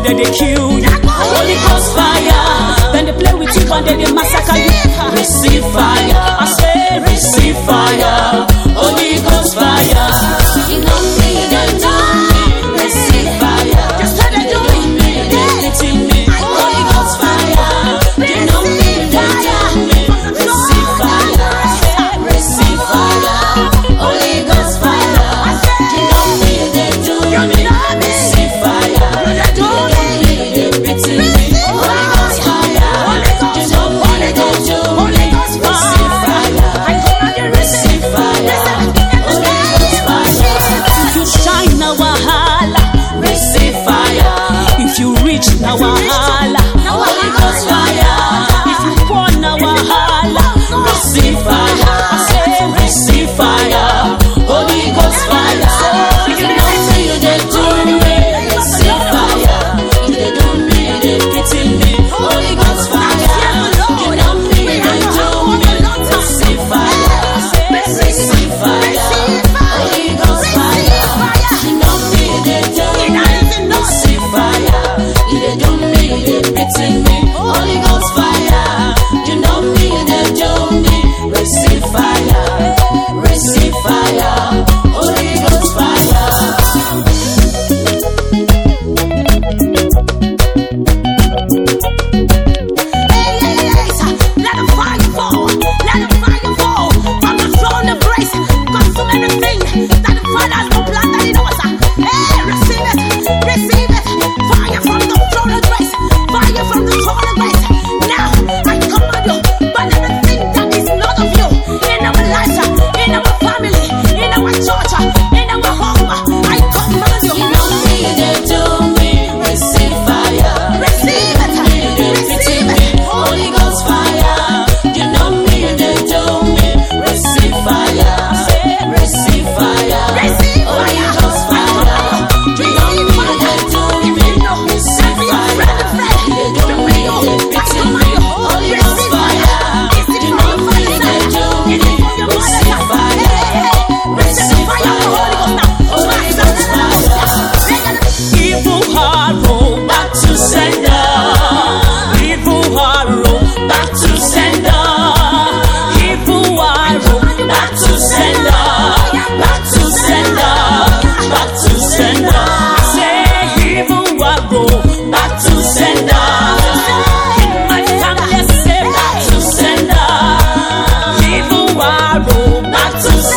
but then they kill you. Holy Ghost fire. Then they play with you, but then they massacre you. Receive fire. I say receive fire. Holy Ghost fire. You know me, they do me. Receive fire. Just how they do me. They teach me. Holy Ghost fire. You know me, they do me. Receive fire. Receive fire. Holy Ghost fire. You know me, they do me. Receive fire. You know me, they teach me. Holy Ghost fire. You know me, they do me. Receive fire. Receive fire. Holy Ghost fire. If you shine now wahala, receive fire. If you reach now wahala, Holy Ghost fire. If you pour now wahala, receive fire. I say receive fire. Holy Ghost fire. You know me, you dey do me. Receive fire. You dey do me, you dey pity me. Holy Ghost fire. You know me, you dey do me. Receive fire. Receive fire. Holy Ghost fire. You know me, you dey do me. Receive fire. You dey do me, you dey pity me. Holy Ghost fire. You know me, you dey do me. Receive fire. Receive fire. Holy Ghost fire. Let the fire fall. Let the fire fall. From the throne of grace. Consume everything that the Father has not planted in us. Hey, receive it. Receive it. Fire from the throne of grace. Fire from the throne of grace. Now, I command you. But everything that is not of you in our lives, in our family, in our church, in our home, I command you. You know me, they do me. Receive fire. Receive it. Receive it. Holy Ghost fire. You know me, they do me. Receive fire. Receive fire. Holy Ghost fire. You know me, they do me. Receive fire. They do me, they pity me. Holy Ghost fire. You know me, they do me. Receive fire. Receive fire. Holy Ghost fire. Evil arrow back to sender. Evil arrow back to sender. Evil arrow back to sender. Back to sender. Back to sender. Say evil arrow back to sender. In my family, say back to sender. Evil arrow back to